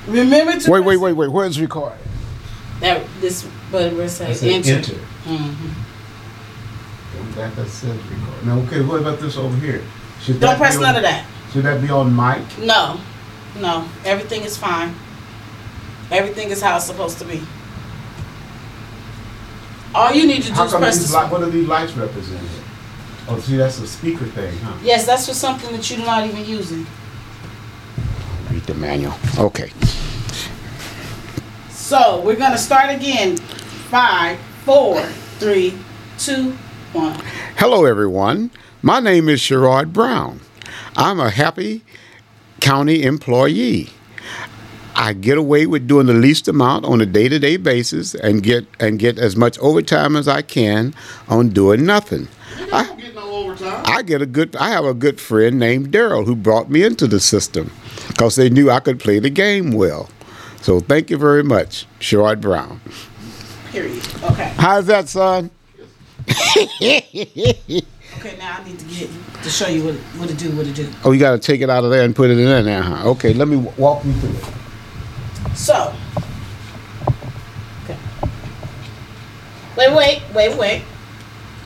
Remember to Wait. Where's record? That this, but we're saying enter. Mm-hmm. That says record. Now, okay. What about this over here? Don't press none of that. Should that be on mic? No. Everything is fine. Everything is how it's supposed to be. All you need to do is press the... What are these lights representing? Oh, see, that's a speaker thing, huh? Yes, that's for something that you're not even using. Read the manual. Okay. So, we're going to start again. 5, 4, 3, 2, 1. Hello, everyone. My name is Sherrod Brown. I'm a happy county employee. I get away with doing the least amount on a day-to-day basis and get as much overtime as I can on doing nothing. You don't get no overtime. I have a good friend named Daryl who brought me into the system because they knew I could play the game well. So thank you very much, Sherrod Brown. Period. Okay. How's that, son? Okay, now I need to show you what to do. Oh, you got to take it out of there and put it in there, huh? Okay, let me walk you through it. So, okay. Wait.